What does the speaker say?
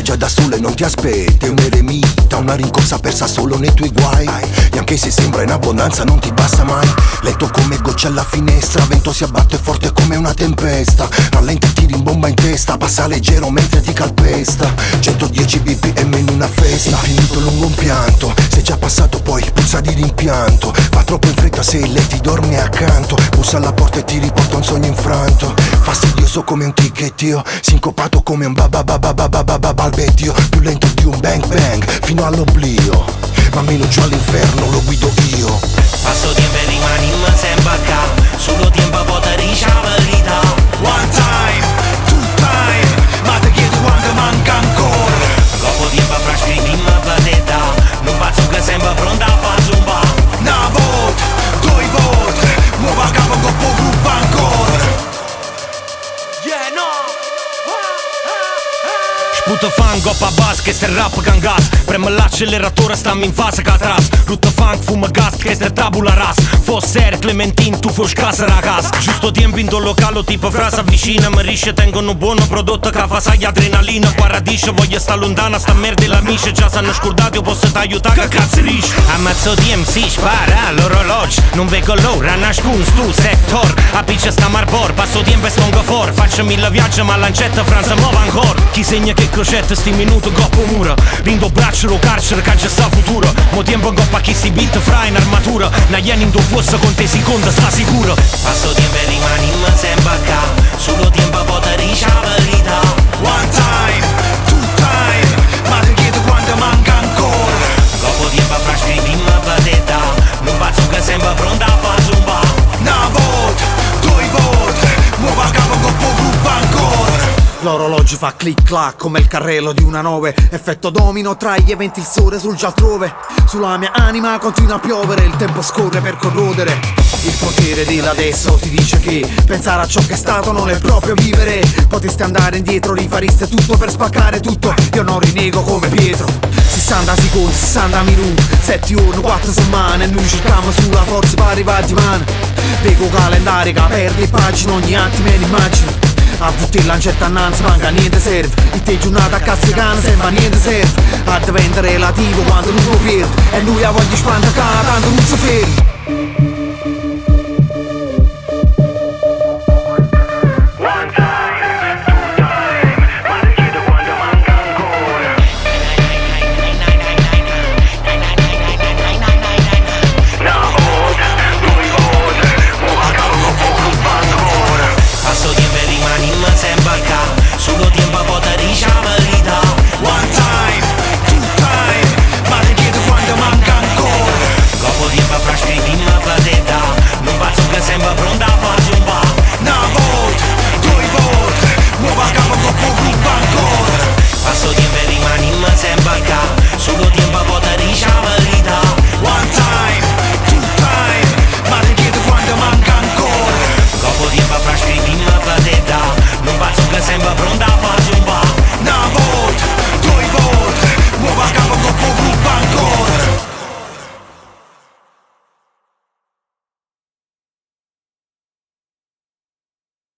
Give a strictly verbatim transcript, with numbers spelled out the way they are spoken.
già da solo e non ti aspetti. È un eremita, una rincorsa persa solo nei tuoi guai. E anche se sembra in abbondanza non ti basta mai. Lento come gocce alla finestra, vento si abbatte forte come una tempesta. Rallenti, tiri in bomba in testa, passa leggero mentre ti calpesta. Centodieci bpm in una festa, infinito lungo un pianto. Sei già passato poi puzza di rimpianto. Va troppo in fretta se lei ti dorme accanto. Bussa alla porta e ti riporta un sogno infranto. Fastidioso come un ticket io, sincopato come un babababababababa balbettio. Più lento di un bang bang fino all'oblio, ma meno giù all'inferno lo guido io. Passo tiempo e rimanimmo sempre qua. Solo tempo poter dire la verità. One time, two time, ma te chiedo quando manca ancora. Troppo tempo fra scrivimmo pateta. Non pazzo che sempre pronta a far zumba. Una volta, due volte, muovo a capo con poco gruppo ancora. Yeah, no. Sputo fango pa bas, che ste rap can gas. Premo l'acceleratore, stammi in fase ca tras. Rutto funk, fuma gas, che ste tabula ras. Fosser, Clementin, tu fos casa ragas. Giusto tempo in do localo, tipo frasa vicina. Mi risce, tengono buono prodotto che fa sai adrenalina. Qua radice, voglio sta lontana, sta merda e l'amici. Già sanno scordati, io posso t'aiutare, che cazzo risce. Ammazzo di M C, spara l'orologio. Non vedo l'ora, nascun stu sector. A piccia sta marbor, passo tempo e stongo for. Faccio mille viaggi, ma lancetta Franza muova ancora. Chi segna che crocetta sti minuto coppo mura. Rindo braccio lo carcere che già sta futuro. Mo tempo in coppa chi si beat fra in armatura. Na yen in do fossa con te seconda sta sicuro. Passo tempo e rimanimmo sempre qua. Solo tempo poter dire la verità. One time, two time, ma te chiedo quando manca ancora. Coppo tempo fra scrivimmo pateta. Non pazzo che sempre pronta a far zumba. Una volta, due volte, muovo a capo con poco gruppo ancora. L'orologio fa clic clac come il carrello di una nove. Effetto domino tra gli eventi, il sole sul già altrove. Sulla mia anima continua a piovere, il tempo scorre per corrodere. Il potere dell'adesso ti dice che pensare a ciò che è stato non è proprio vivere. Poteste andare indietro, rifariste tutto per spaccare tutto. Io non rinego come Pietro. sessanta secondi, sessanta minuti, sette giorni, quattro settimane. E noi cerchiamo sulla forza per arrivare di mano. Vedo calendario che perde pagine ogni attimo e l'immagine. A tutti lancetta annanzi manca niente serve. In te giornata a cazzo cane sembra niente serve. A diventa relativo quando non lo pierde. E lui ha voglia spanta tanto non si ferma.